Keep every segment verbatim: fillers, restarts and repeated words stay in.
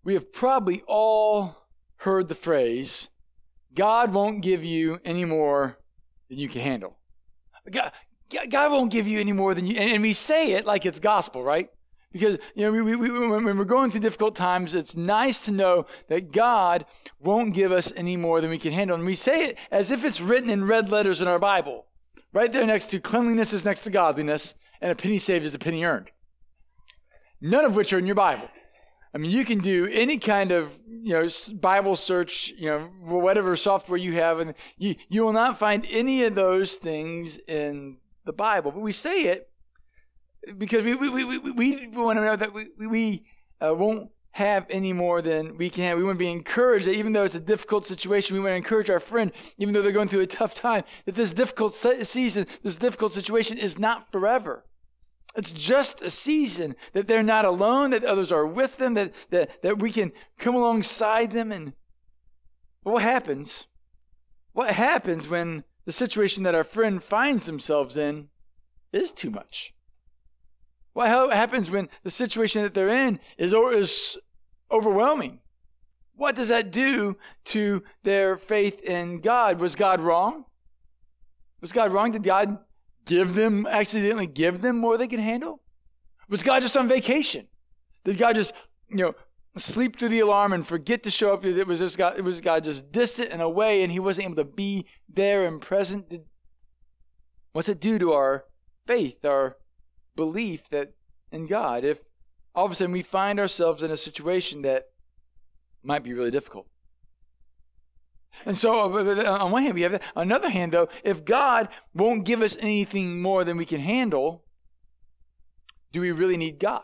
we have probably all heard the phrase, God won't give you any more than you can handle. God, God won't give you any more than you, and, and we say it like it's gospel, right? Because, you know, we, we, we, when we're going through difficult times, it's nice to know that God won't give us any more than we can handle. And we say it as if it's written in red letters in our Bible. Right there next to cleanliness is next to godliness, and a penny saved is a penny earned. None of which are in your Bible. I mean, you can do any kind of, you know, Bible search, you know, whatever software you have, and you, you will not find any of those things in the Bible. But we say it because we we, we, we, we want to know that we, we uh, won't have any more than we can have. We want to be encouraged that even though it's a difficult situation, we want to encourage our friend, even though they're going through a tough time, that this difficult season, this difficult situation is not forever. It's just a season, that they're not alone, that others are with them, that, that, that we can come alongside them. And what happens? What happens when the situation that our friend finds themselves in is too much? What happens when the situation that they're in is, is overwhelming? What does that do to their faith in God? Was God wrong? Was God wrong? Did God give them, accidentally give them more they can handle? Was God just on vacation? Did God just, you know, sleep through the alarm and forget to show up? It was just God, it was God just distant and away, and he wasn't able to be there and present. Did, what's it do to our faith, our belief that in God, if all of a sudden we find ourselves in a situation that might be really difficult? And so on one hand we have that. On the other hand, though, if God won't give us anything more than we can handle, do we really need God?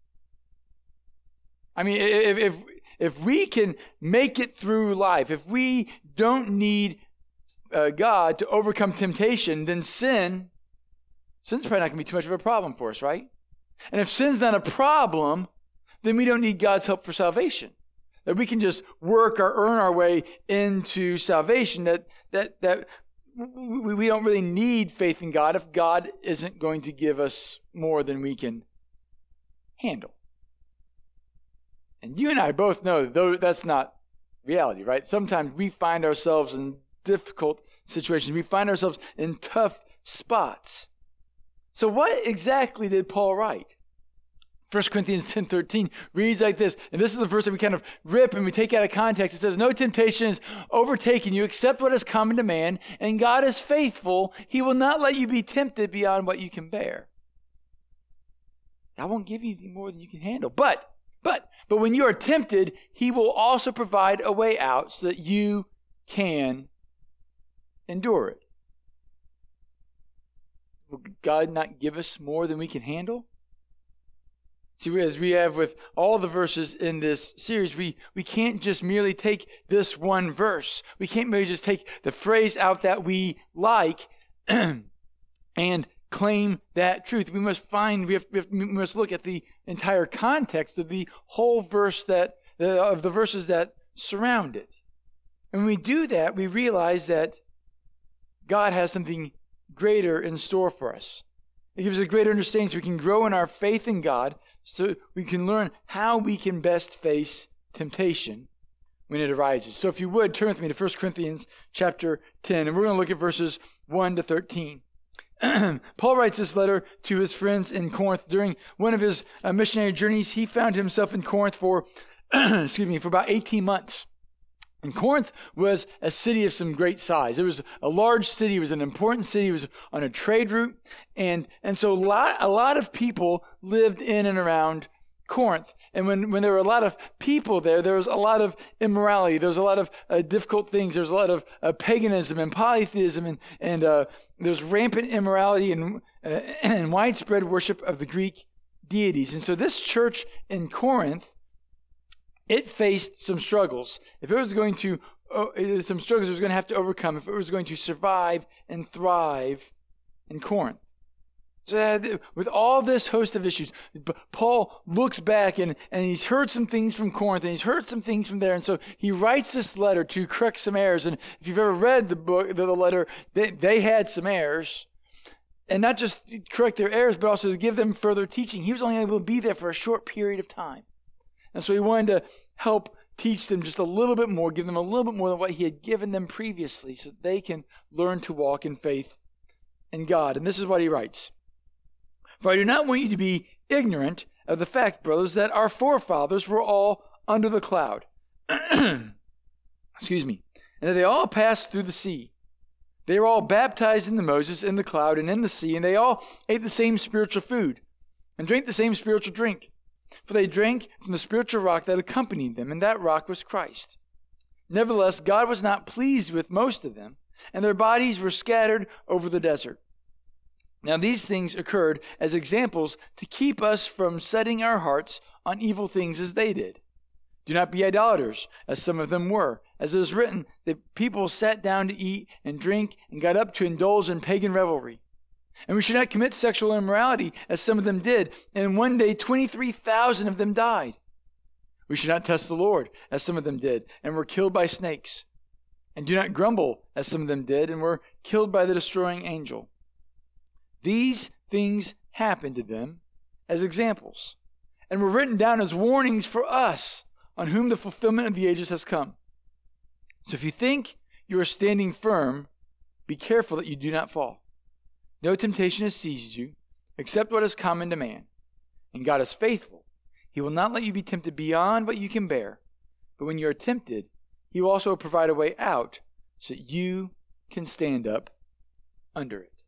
I mean, if if if we can make it through life, if we don't need uh, God to overcome temptation, then sin, sin's probably not going to be too much of a problem for us, right? And if sin's not a problem, then we don't need God's help for salvation. That we can just work or earn our way into salvation, that that that we, we don't really need faith in God if God isn't going to give us more than we can handle. And you and I both know that that's not reality, right? Sometimes we find ourselves in difficult situations. We find ourselves in tough spots. So what exactly did Paul write? First Corinthians ten thirteen reads like this, and this is the verse that we kind of rip and we take out of context. It says, "No temptation is overtaken you except what is common to man, and God is faithful. He will not let you be tempted beyond what you can bear." I won't give you anything more than you can handle. But, but, but when you are tempted, he will also provide a way out so that you can endure it. Will God not give us more than we can handle? See, as we have with all the verses in this series, we, we can't just merely take this one verse. We can't merely just take the phrase out that we like and claim that truth. We must find, we, have, we, have, we must look at the entire context of the whole verse that, uh, of the verses that surround it. And when we do that, we realize that God has something greater in store for us. It gives us a greater understanding so we can grow in our faith in God, so we can learn how we can best face temptation when it arises. So if you would, turn with me to First Corinthians chapter ten, and we're going to look at verses one to thirteen. Paul writes this letter to his friends in Corinth. During one of his uh, missionary journeys, he found himself in Corinth for, excuse me, for about eighteen months. And Corinth was a city of some great size. It was a large city. It was an important city. It was on a trade route. And, and so a lot, a lot of people lived in and around Corinth. And when, when there were a lot of people there, there was a lot of immorality. There was a lot of uh, difficult things. There was a lot of uh, paganism and polytheism. And, and uh, there was rampant immorality and, uh, and widespread worship of the Greek deities. And so this church in Corinth, it faced some struggles. If it was going to, uh, some struggles it was going to have to overcome if it was going to survive and thrive in Corinth. So that, with all this host of issues, Paul looks back and, and he's heard some things from Corinth and he's heard some things from there. And so he writes this letter to correct some errors. And if you've ever read the book, the, the letter, they, they had some errors. And not just correct their errors, but also to give them further teaching. He was only able to be there for a short period of time. And so he wanted to help teach them just a little bit more, give them a little bit more than what he had given them previously so that they can learn to walk in faith in God. And this is what he writes. For I do not want you to be ignorant of the fact, brothers, that our forefathers were all under the cloud. Excuse me. And that they all passed through the sea. They were all baptized into Moses in the cloud and in the sea, and they all ate the same spiritual food and drank the same spiritual drink. For they drank from the spiritual rock that accompanied them, and that rock was Christ. Nevertheless, God was not pleased with most of them, and their bodies were scattered over the desert. Now these things occurred as examples to keep us from setting our hearts on evil things as they did. Do not be idolaters, as some of them were. As it is written, that people sat down to eat and drink and got up to indulge in pagan revelry. And we should not commit sexual immorality, as some of them did, and in one day twenty-three thousand of them died. We should not test the Lord, as some of them did, and were killed by snakes. And do not grumble, as some of them did, and were killed by the destroying angel. These things happened to them as examples, and were written down as warnings for us, on whom the fulfillment of the ages has come. So if you think you are standing firm, be careful that you do not fall. No temptation has seized you, except what is common to man. And God is faithful. He will not let you be tempted beyond what you can bear. But when you are tempted, he will also provide a way out so that you can stand up under it.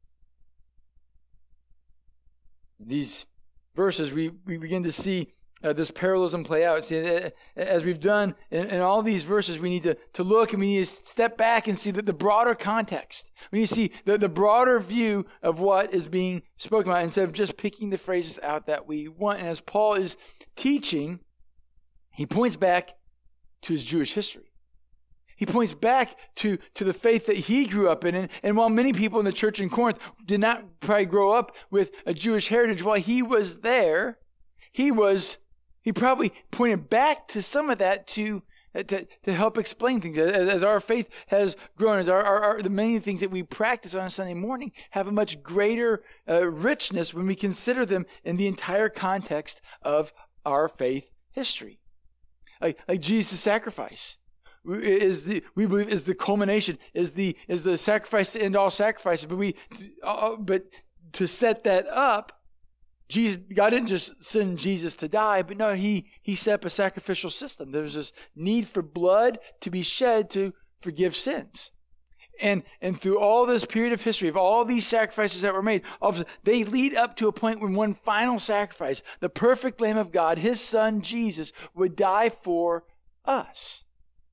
In these verses, we, we begin to see Uh, this parallelism play out. See, as we've done in, in all these verses, we need to, to look and we need to step back and see the, the broader context. We need to see the, the broader view of what is being spoken about instead of just picking the phrases out that we want. And as Paul is teaching, he points back to his Jewish history. He points back to, to the faith that he grew up in. And, and while many people in the church in Corinth did not probably grow up with a Jewish heritage, while he was there, he was He probably pointed back to some of that to to, to help explain things. As, as our faith has grown, as our, our, our the many things that we practice on a Sunday morning have a much greater uh, richness when we consider them in the entire context of our faith history. Like, like Jesus' sacrifice is the we believe is the culmination, is the is the sacrifice to end all sacrifices. But we uh, but to set that up, Jesus, God didn't just send Jesus to die, but no, he, he set up a sacrificial system. There's this need for blood to be shed to forgive sins. And, and through all this period of history, of all these sacrifices that were made, they lead up to a point when one final sacrifice, the perfect Lamb of God, his son Jesus, would die for us.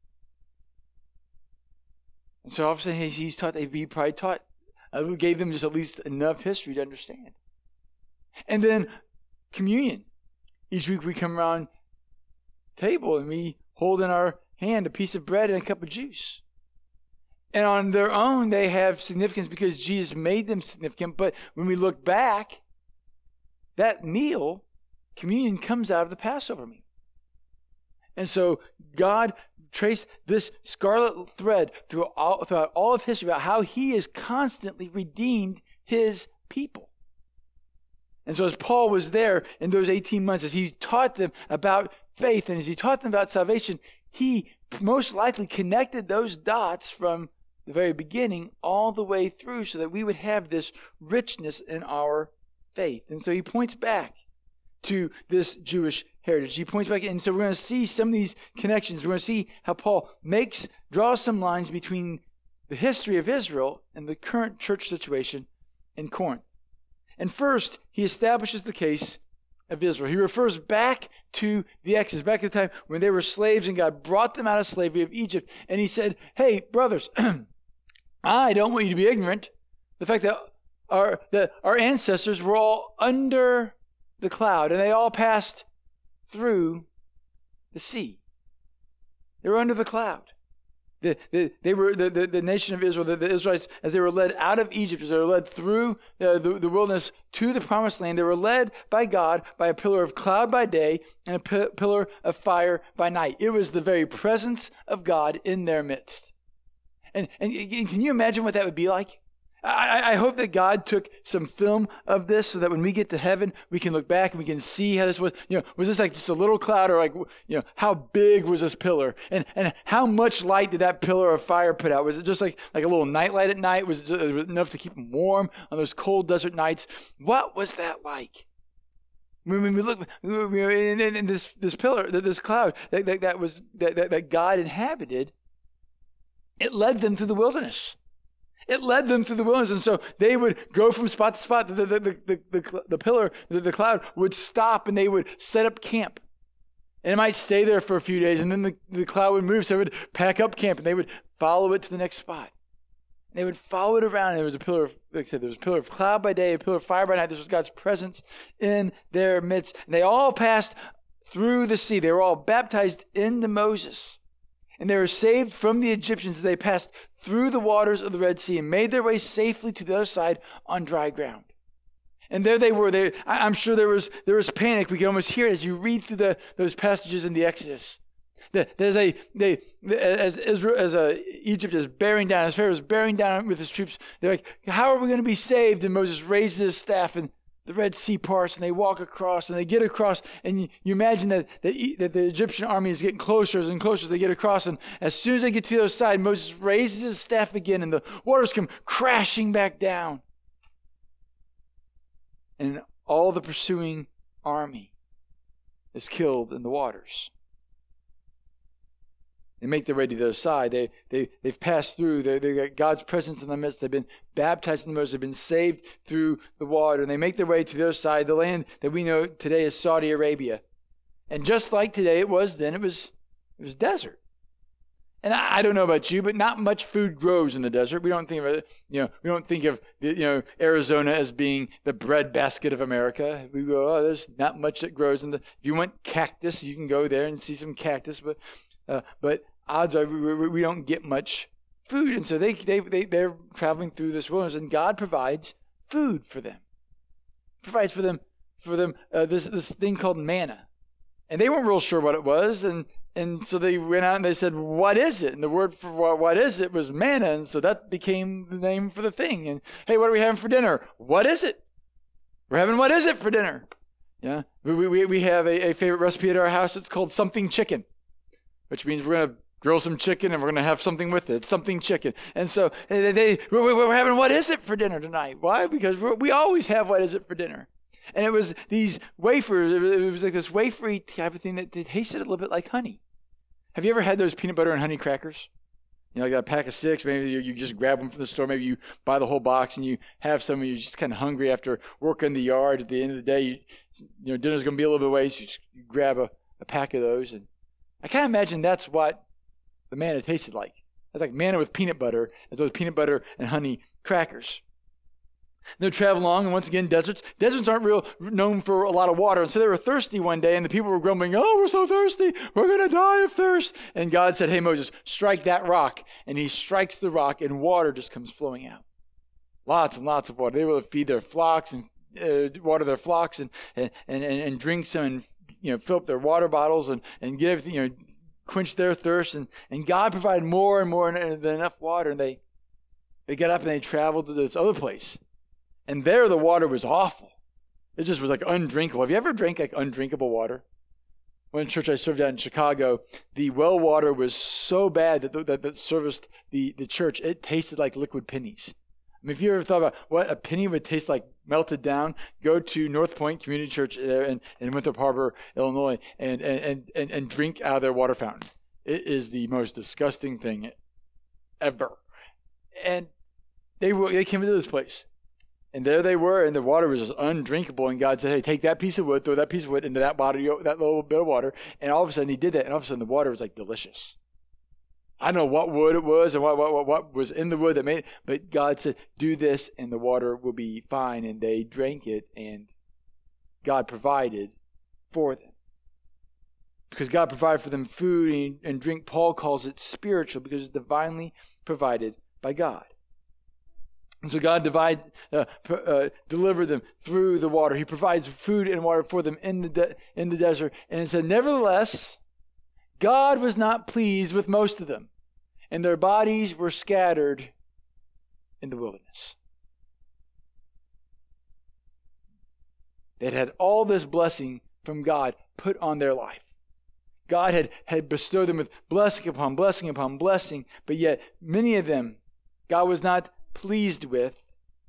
And so obviously he's taught, he probably taught, uh, gave them just at least enough history to understand. And then communion. Each week we come around the table and we hold in our hand a piece of bread and a cup of juice. And on their own, they have significance because Jesus made them significant. But when we look back, that meal, communion, comes out of the Passover meal. And so God traced this scarlet thread through all, throughout all of history about how he has constantly redeemed his people. And so as Paul was there in those eighteen months, as he taught them about faith and as he taught them about salvation, he most likely connected those dots from the very beginning all the way through so that we would have this richness in our faith. And so he points back to this Jewish heritage. He points back, and so we're going to see some of these connections. We're going to see how Paul makes, draws some lines between the history of Israel and the current church situation in Corinth. And first, he establishes the case of Israel. He refers back to the Exodus, back to the time when they were slaves and God brought them out of slavery of Egypt. And he said, hey, brothers, I don't want you to be ignorant. The fact that our, that our ancestors were all under the cloud and they all passed through the sea. They were under the cloud. The, the, they were the, the, the nation of Israel, the, the Israelites, as they were led out of Egypt, as they were led through uh, the, the wilderness to the promised land, they were led by God by a pillar of cloud by day and a p- pillar of fire by night. It was the very presence of God in their midst. And, and, and can you imagine what that would be like? I, I hope that God took some film of this so that when we get to heaven, we can look back and we can see how this was. You know, was this like just a little cloud, or like, you know, how big was this pillar? And and how much light did that pillar of fire put out? Was it just like, like a little night light at night? Was it just enough to keep them warm on those cold desert nights? What was that like? When we look in, in, in this this pillar, this cloud that, that, that was that, that, that God inhabited, it led them through the wilderness. It led them through the wilderness, and so they would go from spot to spot. The, the, the, the, the, the pillar, the, the cloud would stop, and they would set up camp. And it might stay there for a few days, and then the, the cloud would move, so they would pack up camp, and they would follow it to the next spot. And they would follow it around, and there was a pillar of, like I said, there was a pillar of cloud by day, a pillar of fire by night. This was God's presence in their midst. And they all passed through the sea. They were all baptized into Moses. And they were saved from the Egyptians as they passed through the waters of the Red Sea and made their way safely to the other side on dry ground. And there they were. They, I, I'm sure there was there was panic. We can almost hear it as you read through the, those passages in the Exodus. The, there's a they as Israel as a, Egypt is bearing down, as Pharaoh is bearing down with his troops. They're like, how are we going to be saved? And Moses raises his staff, and the Red Sea parts, and they walk across, and they get across, and you, you imagine that, that, that the Egyptian army is getting closer and closer as they get across, and as soon as they get to the other side, Moses raises his staff again, and the waters come crashing back down. And all the pursuing army is killed in the waters. They make their way to the other side. They, they, they've passed through. They, they got God's presence in their midst. They've been baptized in the Moses. They've been saved through the water. And they make their way to the other side. The land that we know today is Saudi Arabia. And just like today it was then, it was, it was desert. And I, I don't know about you, but not much food grows in the desert. We don't think of it, you know, we don't think of, you know, Arizona as being the breadbasket of America. We go, oh, there's not much that grows in the, if you want cactus, you can go there and see some cactus, but Uh, but odds are we, we, we don't get much food. And so they, they, they, they're traveling through this wilderness, and God provides food for them. Provides for them for them uh, this, this thing called manna. And they weren't real sure what it was. And, and so they went out and they said, what is it? And the word for what, what is it was manna. And so that became the name for the thing. And hey, what are we having for dinner? What is it? We're having what is it for dinner? Yeah, we, we, we have a, a favorite recipe at our house. It's called something chicken, which means we're going to grill some chicken and we're going to have something with it. It's something chicken. And so they, they we're, we're having what is it for dinner tonight? Why? Because we're, we always have what is it for dinner. And it was these wafers. It was like this wafery type of thing that tasted a little bit like honey. Have you ever had those peanut butter and honey crackers? You know, you got a pack of six. Maybe you, you just grab them from the store. Maybe you buy the whole box and you have some, and you're just kind of hungry after work in the yard. At the end of the day, you, you know, dinner's going to be a little bit away, so you, just, you grab a, a pack of those. And I can't imagine that's what the manna tasted like. It's like manna with peanut butter, as those peanut butter and honey crackers. They'll travel along, and once again, deserts. Deserts aren't real known for a lot of water, and so they were thirsty one day, and the people were grumbling, oh, we're so thirsty, we're going to die of thirst. And God said, hey, Moses, strike that rock. And he strikes the rock, and water just comes flowing out. Lots and lots of water. They will feed their flocks and uh, water their flocks and, and, and, and drink some and, you know, fill up their water bottles and, and get everything, you know, quench their thirst. And, and God provided more and more than enough water. And they, they got up and they traveled to this other place. And there the water was awful. It just was like undrinkable. Have you ever drank like undrinkable water? One church I served at in Chicago, the well water was so bad that that, that serviced the, the church, it tasted like liquid pennies. I mean, if you ever thought about what a penny would taste like melted down, go to North Point Community Church there in, in Winthrop Harbor, Illinois, and, and, and, and drink out of their water fountain. It is the most disgusting thing ever. And they they came into this place. And there they were, and the water was just undrinkable. And God said, hey, take that piece of wood, throw that piece of wood into that bottle, that little bit of water. And all of a sudden he did that, and all of a sudden the water was like delicious. I don't know what wood it was and what, what, what was in the wood that made it, but God said, do this and the water will be fine. And they drank it, and God provided for them. Because God provided for them food and, and drink, Paul calls it spiritual because it's divinely provided by God. And so God divide, uh, uh, delivered them through the water. He provides food and water for them in the de- in the desert. And it said, nevertheless, God was not pleased with most of them, and their bodies were scattered in the wilderness. that had all this blessing from God put on their life. God had, had bestowed them with blessing upon blessing upon blessing, but yet many of them God was not pleased with,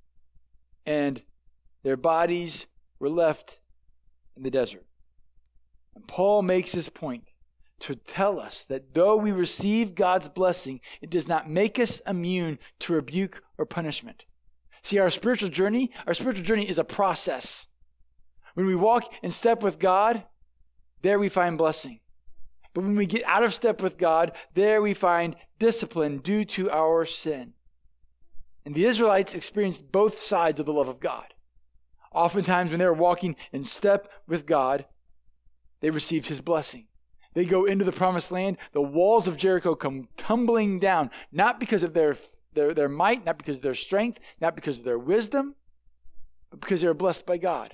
and their bodies were left in the desert. And Paul makes this point to tell us that though we receive God's blessing, it does not make us immune to rebuke or punishment. See, our spiritual journey, our spiritual journey is a process. When we walk in step with God, there we find blessing. But when we get out of step with God, there we find discipline due to our sin. And the Israelites experienced both sides of the love of God. Oftentimes when they were walking in step with God, they received his blessing. They go into the promised land, the walls of Jericho come tumbling down, not because of their, their, their might, not because of their strength, not because of their wisdom, but because they were blessed by God.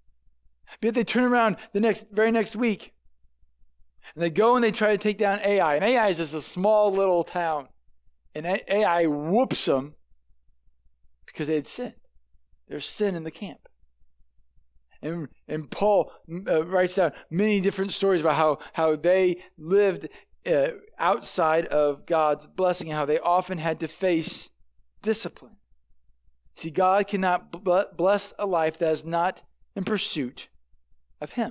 But yet they turn around the next, very next week, and they go and they try to take down Ai. And Ai is just a small little town. And Ai whoops them because they had sinned. There's sin in the camp. And, and Paul uh, writes down many different stories about how, how they lived uh, outside of God's blessing, and how they often had to face discipline. See, God cannot bless a life that is not in pursuit of him.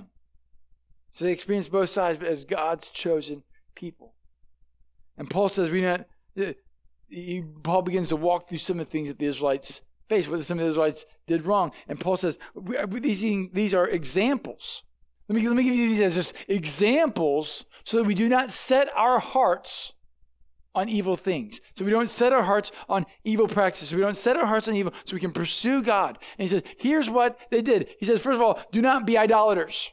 So they experience both sides as God's chosen people. And Paul says, we not, he, Paul begins to walk through some of the things that the Israelites faced, what some of the Israelites did wrong. And Paul says, these, these are examples. Let me, let me give you these as just examples so that we do not set our hearts on evil things. So we don't set our hearts on evil practices. So we don't set our hearts on evil so we can pursue God. And he says, here's what they did. He says, first of all, do not be idolaters,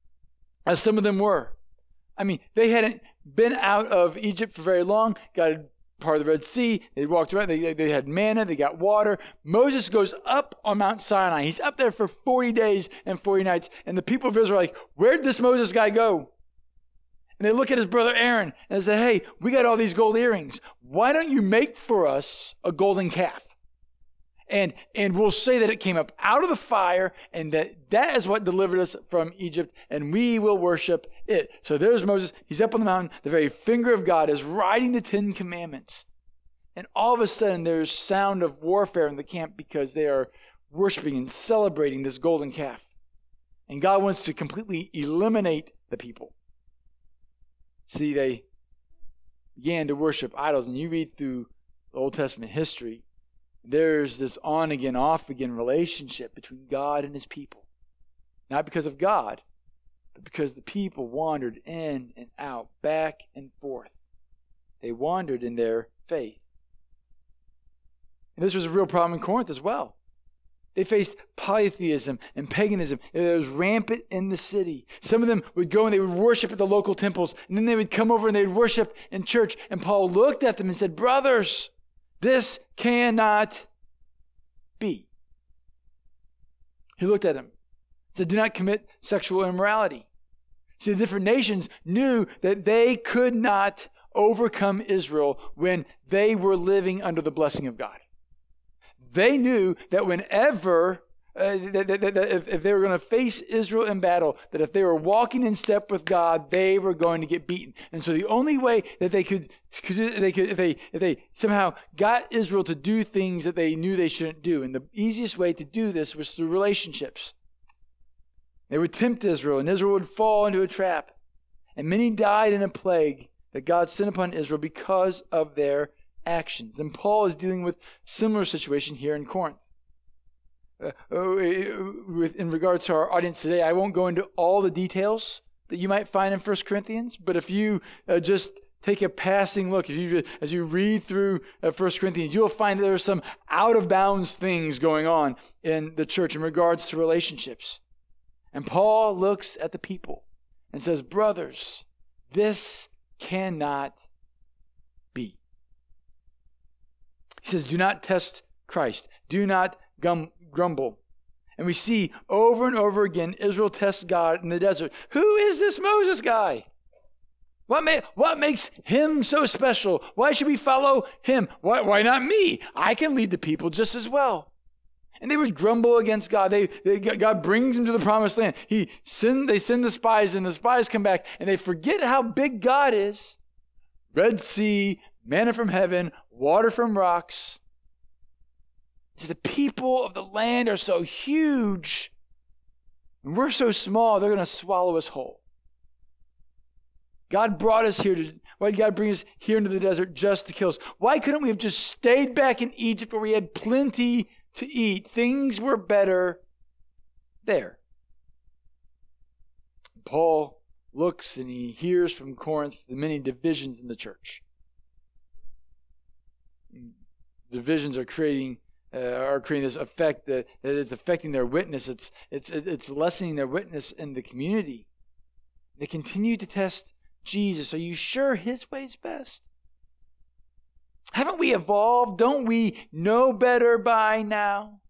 as some of them were. I mean, they hadn't been out of Egypt for very long, got a part of the Red Sea. They walked around. They, they had manna. They got water. Moses goes up on Mount Sinai. He's up there for forty days and forty nights. And the people of Israel are like, where'd this Moses guy go? And they look at his brother Aaron and say, hey, we got all these gold earrings. Why don't you make for us a golden calf? And and we'll say that it came up out of the fire and that that is what delivered us from Egypt, and we will worship it. So there's Moses. He's up on the mountain. The very finger of God is writing the Ten Commandments. And all of a sudden there's sound of warfare in the camp because they are worshiping and celebrating this golden calf. And God wants to completely eliminate the people. See, they began to worship idols. And you read through the Old Testament history, there's this on-again, off-again relationship between God and his people. Not because of God, but because the people wandered in and out, back and forth. They wandered in their faith. And this was a real problem in Corinth as well. They faced polytheism and paganism. It was rampant in the city. Some of them would go and they would worship at the local temples, and then they would come over and they would worship in church. And Paul looked at them and said, brothers, this cannot be. He looked at them and said, do not commit sexual immorality. See, the different nations knew that they could not overcome Israel when they were living under the blessing of God. They knew that whenever, uh, that, that, that if, if they were going to face Israel in battle, that if they were walking in step with God, they were going to get beaten. And so the only way that they could, could they could, if they, if they somehow got Israel to do things that they knew they shouldn't do, and the easiest way to do this was through relationships. They would tempt Israel, and Israel would fall into a trap. And many died in a plague that God sent upon Israel because of their actions. And Paul is dealing with similar situation here in Corinth. Uh, with, in regards to our audience today, I won't go into all the details that you might find in First Corinthians, but if you uh, just take a passing look, if you, as you read through uh, First Corinthians, you'll find that there are some out-of-bounds things going on in the church in regards to relationships. And Paul looks at the people and says, brothers, this cannot be. He says, do not test Christ. Do not gum, grumble. And we see over and over again, Israel tests God in the desert. Who is this Moses guy? What, may, what makes him so special? Why should we follow him? Why, why not me? I can lead the people just as well. And they would grumble against God. They, they God brings them to the promised land. He send, they send the spies, and the spies come back, and they forget how big God is. Red Sea, manna from heaven, water from rocks. So the people of the land are so huge, and we're so small, they're going to swallow us whole. God brought us here to, why did God bring us here into the desert just to kill us? Why couldn't we have just stayed back in Egypt where we had plenty to eat? Things were better there. Paul looks and he hears from Corinth the many divisions in the church. Divisions are creating uh, are creating this effect that, that is affecting their witness. It's it's it's lessening their witness in the community. They continue to test Jesus. Are you sure his way's best? Haven't we evolved? Don't we know better by now?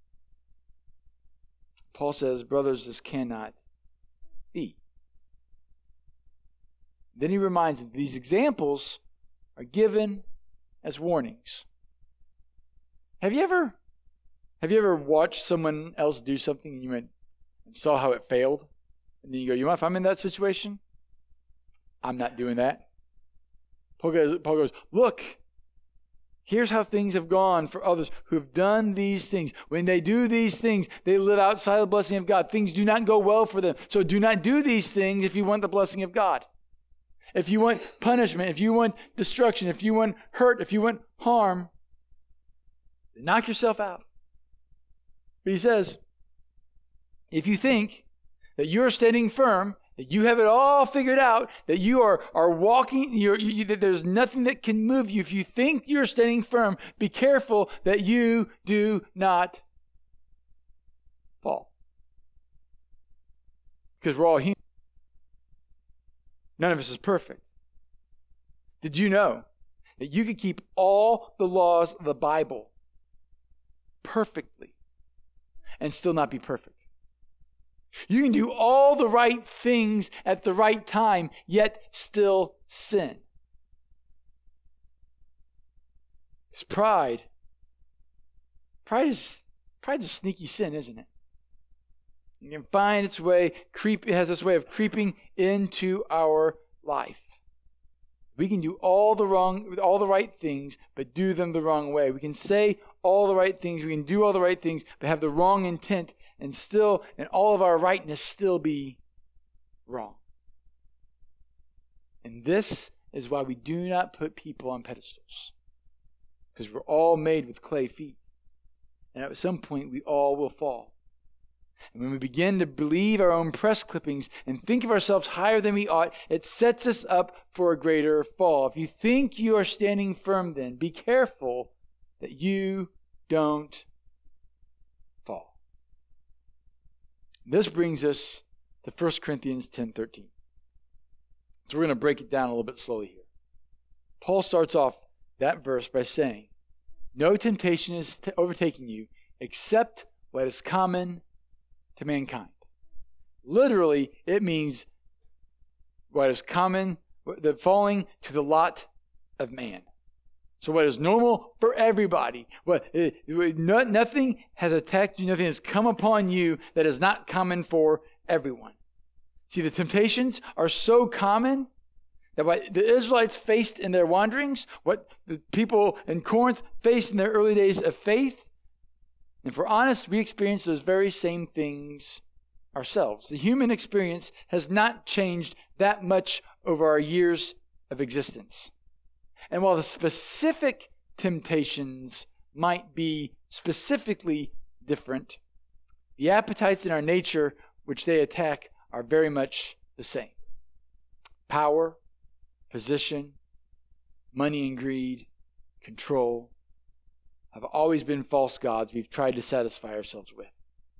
Paul says, brothers, this cannot be. Then he reminds them these examples are given as warnings. Have you ever have you ever watched someone else do something and you went and saw how it failed? And then you go, you know, if I'm in that situation, I'm not doing that. Paul goes, Paul goes, look, here's how things have gone for others who have done these things. When they do these things, they live outside the blessing of God. Things do not go well for them. So do not do these things if you want the blessing of God. If you want punishment, if you want destruction, if you want hurt, if you want harm, then knock yourself out. But he says, if you think that you're standing firm, that you have it all figured out, that you are, are walking, you're, you, that there's nothing that can move you. If you think you're standing firm, be careful that you do not fall. Because we're all human. None of us is perfect. Did you know that you could keep all the laws of the Bible perfectly and still not be perfect? You can do all the right things at the right time, yet still sin. Because pride, pride is pride's a sneaky sin, isn't it? You can find its way, creep. It has this way of creeping into our life. We can do all the wrong, all the right things, but do them the wrong way. We can say all the right things, we can do all the right things, but have the wrong intent, and still, and all of our rightness still be wrong. And this is why we do not put people on pedestals. Because we're all made with clay feet. And at some point, we all will fall. And when we begin to believe our own press clippings and think of ourselves higher than we ought, it sets us up for a greater fall. If you think you are standing firm, then be careful that you don't fall. This brings us to First Corinthians ten thirteen. So we're going to break it down a little bit slowly here. Paul starts off that verse by saying, no temptation is t- overtaking you except what is common to mankind. Literally, it means what is common, the falling to the lot of man. So what is normal for everybody. What it, it, no, nothing has attacked you, nothing has come upon you that is not common for everyone. See, the temptations are so common that what the Israelites faced in their wanderings, what the people in Corinth faced in their early days of faith, and if we're honest, we experience those very same things ourselves. The human experience has not changed that much over our years of existence. And while the specific temptations might be specifically different, the appetites in our nature which they attack are very much the same. Power, position, money and greed, control have always been false gods we've tried to satisfy ourselves with.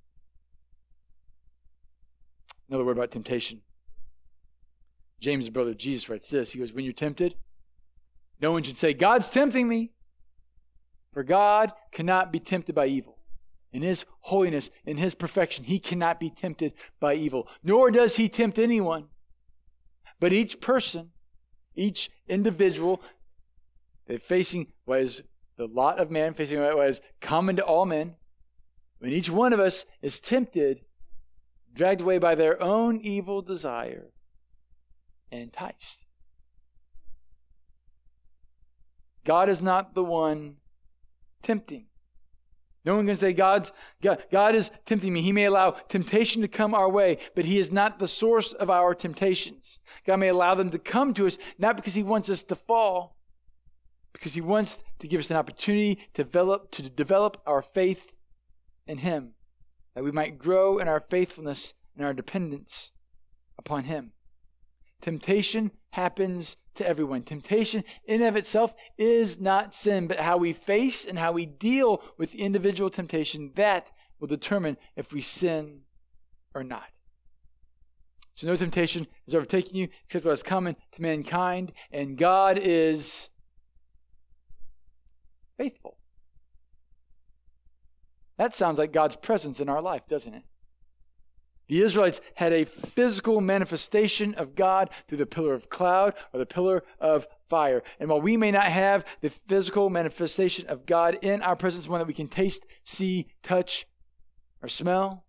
Another word about temptation. James' brother Jesus writes this. He goes, when you're tempted, no one should say, God's tempting me. For God cannot be tempted by evil. In his holiness, in his perfection, he cannot be tempted by evil. Nor does he tempt anyone. But each person, each individual, they're facing what is the lot of man, facing what is common to all men, when each one of us is tempted, dragged away by their own evil desire, and enticed. God is not the one tempting. No one can say, God's, God, God is tempting me. He may allow temptation to come our way, but He is not the source of our temptations. God may allow them to come to us, not because He wants us to fall, because He wants to give us an opportunity to develop, to develop our faith in Him, that we might grow in our faithfulness and our dependence upon Him. Temptation happens to everyone. Temptation in and of itself is not sin, but how we face and how we deal with individual temptation, that will determine if we sin or not. So no temptation has overtaken you except what is common to mankind, and God is faithful. That sounds like God's presence in our life, doesn't it? The Israelites had a physical manifestation of God through the pillar of cloud or the pillar of fire. And while we may not have the physical manifestation of God in our presence, one that we can taste, see, touch, or smell,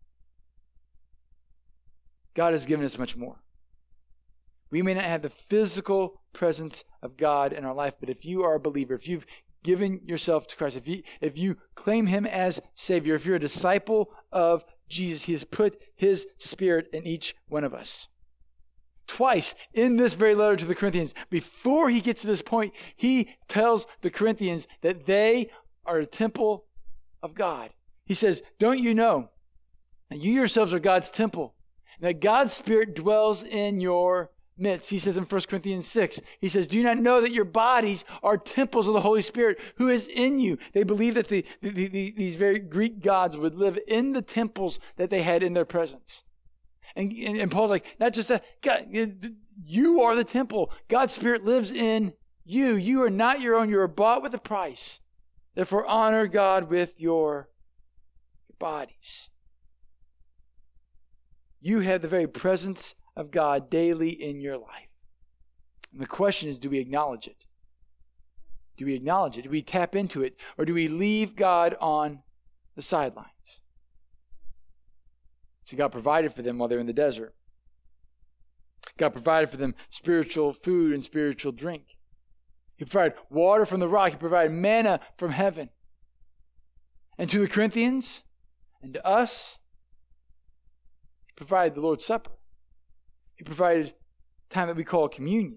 God has given us much more. We may not have the physical presence of God in our life, but if you are a believer, if you've given yourself to Christ, if you, if you claim Him as Savior, if you're a disciple of Jesus, He has put His Spirit in each one of us. Twice in this very letter to the Corinthians, before he gets to this point, he tells the Corinthians that they are a temple of God. He says, don't you know that you yourselves are God's temple, and that God's Spirit dwells in your midst? He says in First Corinthians six, he says, do you not know that your bodies are temples of the Holy Spirit who is in you? They believe that the, the, the, these very Greek gods would live in the temples that they had in their presence. And, and, and Paul's like, not just that, God, you are the temple. God's Spirit lives in you. You are not your own. You are bought with a price. Therefore, honor God with your bodies. You have the very presence of God daily in your life. And the question is, do we acknowledge it? Do we acknowledge it? Do we tap into it? Or do we leave God on the sidelines? See, God provided for them while they're in the desert. God provided for them spiritual food and spiritual drink. He provided water from the rock. He provided manna from heaven. And to the Corinthians and to us, He provided the Lord's Supper. He provided time that we call communion.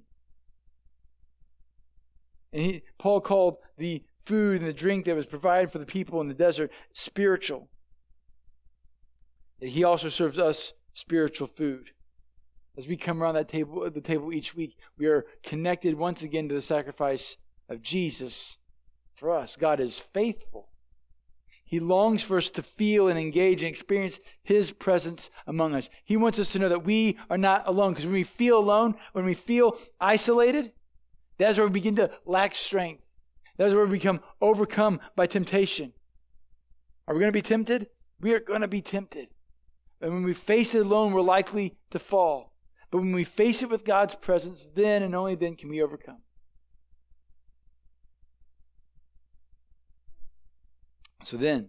And he, Paul called the food and the drink that was provided for the people in the desert spiritual. And He also serves us spiritual food. As we come around that table, the table each week, we are connected once again to the sacrifice of Jesus for us. God is faithful. He longs for us to feel and engage and experience His presence among us. He wants us to know that we are not alone. Because when we feel alone, when we feel isolated, that's where we begin to lack strength. That's where we become overcome by temptation. Are we going to be tempted? We are going to be tempted. And when we face it alone, we're likely to fall. But when we face it with God's presence, then and only then can we overcome. So then,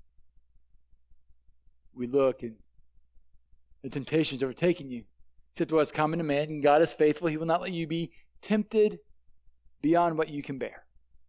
we look and the temptation's overtaken you. Except what's common to man, and God is faithful. He will not let you be tempted beyond what you can bear.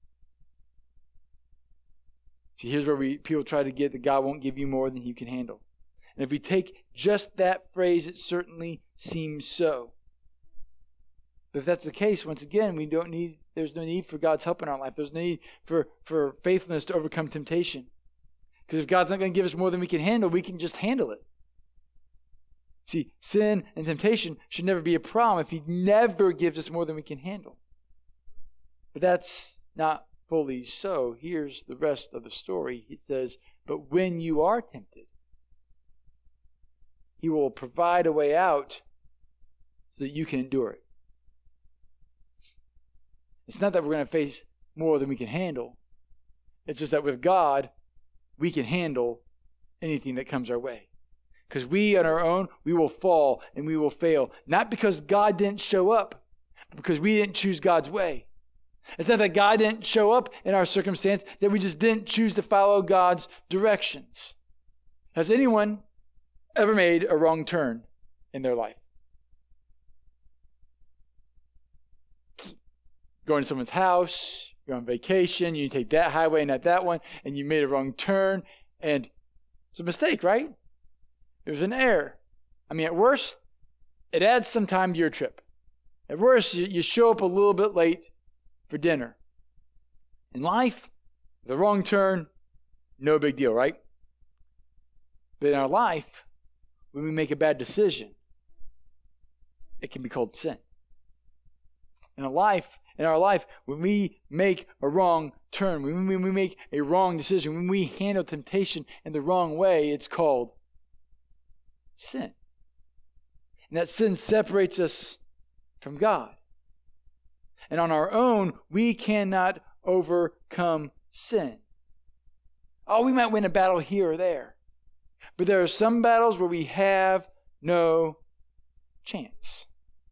See, here's where we people try to get that God won't give you more than you can handle. And if we take just that phrase, it certainly seems so. But if that's the case, once again, we don't need, there's no need for God's help in our life. There's no need for, for faithfulness to overcome temptation. Because if God's not going to give us more than we can handle, we can just handle it. See, sin and temptation should never be a problem if He never gives us more than we can handle. But that's not fully so. Here's the rest of the story. It says, but when you are tempted, He will provide a way out so that you can endure it. It's not that we're going to face more than we can handle. It's just that with God, we can handle anything that comes our way. Because we on our own, we will fall and we will fail. Not because God didn't show up, but because we didn't choose God's way. It's not that God didn't show up in our circumstance, that we just didn't choose to follow God's directions. Has anyone ever made a wrong turn in their life? Going to someone's house, you're on vacation, you take that highway and not that one, and you made a wrong turn, and it's a mistake, right? It was an error. I mean, at worst, it adds some time to your trip. At worst, you, you show up a little bit late for dinner. In life, the wrong turn, no big deal, right? But in our life, when we make a bad decision, it can be called sin. In a life, in our life, when we make a wrong turn, when we make a wrong decision, when we handle temptation in the wrong way, it's called sin. And that sin separates us from God. And on our own, we cannot overcome sin. Oh, we might win a battle here or there. But there are some battles where we have no chance.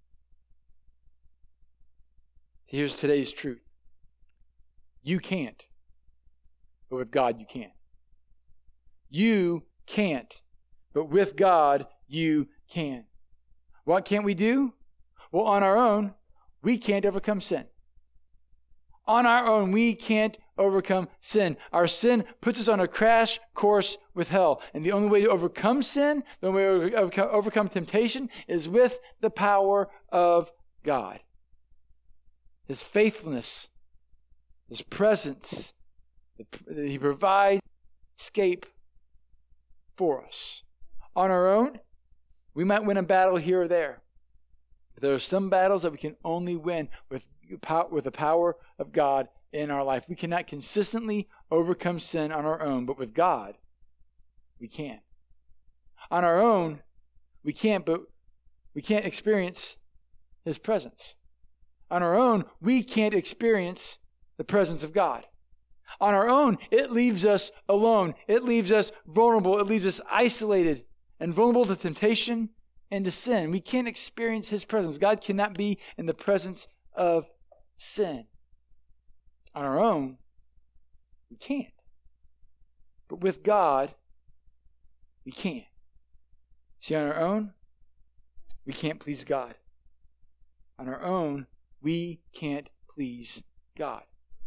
Here's today's truth. You can't, but with God you can. You can't, but with God you can. What can't we do? Well, on our own, we can't overcome sin. On our own, we can't overcome sin. Our sin puts us on a crash course with hell. And the only way to overcome sin, the only way to overcome, overcome temptation, is with the power of God. His faithfulness, His presence, He provides escape for us. On our own, we might win a battle here or there. But there are some battles that we can only win with, with the power of God in our life. We cannot consistently overcome sin on our own, but with God, we can. On our own, we can't, but we can't experience His presence. On our own, we can't experience the presence of God. On our own, it leaves us alone. It leaves us vulnerable. It leaves us isolated and vulnerable to temptation and to sin. We can't experience His presence. God cannot be in the presence of sin. On our own, we can't. But with God, we can. See, on our own, we can't please God. On our own, we can't please God.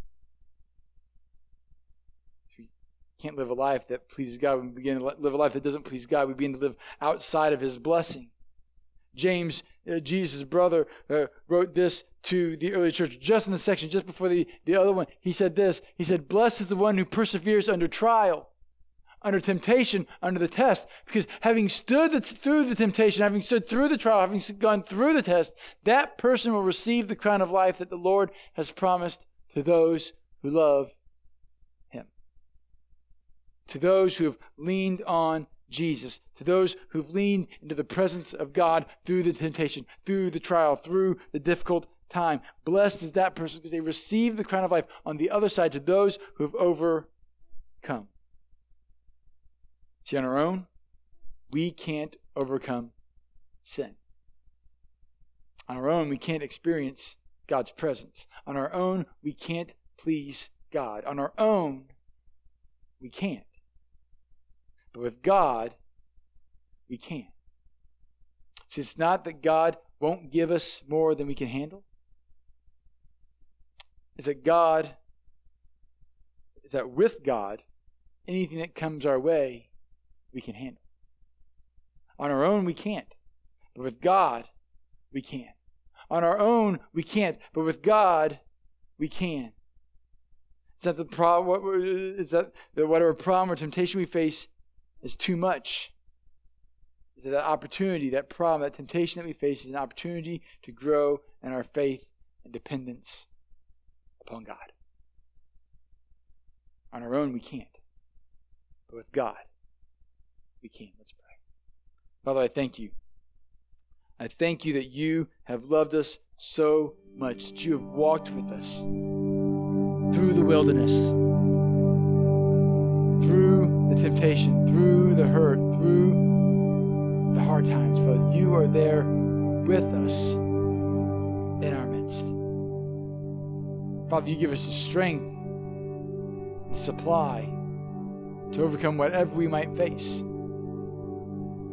If we can't live a life that pleases God, when we begin to live a life that doesn't please God, we begin to live outside of His blessing. James, uh, Jesus' brother, uh, wrote this to the early church, just in the section, just before the, the other one. He said this, he said, "Blessed is the one who perseveres under trial, under temptation, under the test." Because having stood the, through the temptation, having stood through the trial, having gone through the test, that person will receive the crown of life that the Lord has promised to those who love Him. To those who have leaned on Jesus, to those who've leaned into the presence of God through the temptation, through the trial, through the difficult time. Blessed is that person because they receive the crown of life on the other side, to those who have overcome. See, on our own, we can't overcome sin. On our own, we can't experience God's presence. On our own, we can't please God. On our own, we can't. But with God, we can. See, it's not that God won't give us more than we can handle. It's that God, is that with God, anything that comes our way, we can handle. On our own, we can't. But with God, we can. On our own, we can't. But with God, we can. It's not the problem. It's that whatever problem or temptation we face is too much. It's that opportunity, that problem, that temptation that we face is an opportunity to grow in our faith and dependence upon God. On our own, we can't. But with God, we can. Let's pray. Father, I thank you. I thank you that you have loved us so much, that you have walked with us through the wilderness, through the temptation, through the hurt, through the hard times. Father, you are there with us in our midst. Father, you give us the strength, the supply to overcome whatever we might face.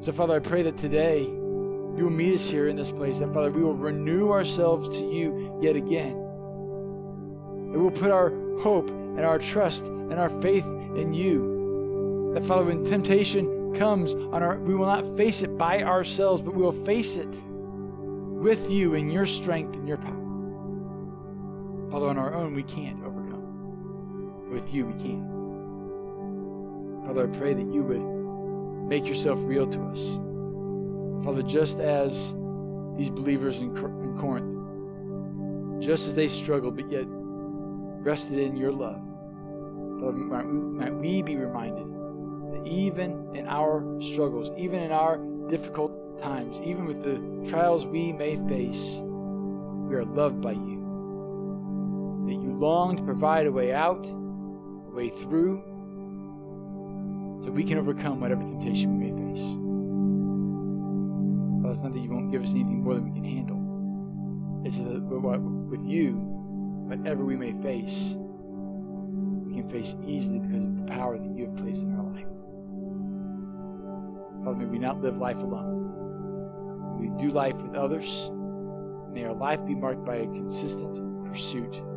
So, Father, I pray that today you will meet us here in this place, that, Father, we will renew ourselves to you yet again. That we'll put our hope and our trust and our faith in you. That, Father, when temptation comes on our, we will not face it by ourselves, but we will face it with you in your strength and your power. Father, on our own we can't overcome. With you we can. Father, I pray that you would make yourself real to us. Father, just as these believers in Corinth, just as they struggled but yet rested in your love, Father, might we, might we be reminded that even in our struggles, even in our difficult times, even with the trials we may face, we are loved by you. That you long to provide a way out, a way through, so we can overcome whatever temptation we may face. Father, it's not that you won't give us anything more than we can handle. It's that with you, whatever we may face, we can face easily because of the power that you have placed in our life. Father, may we not live life alone. May we do life with others. May our life be marked by a consistent pursuit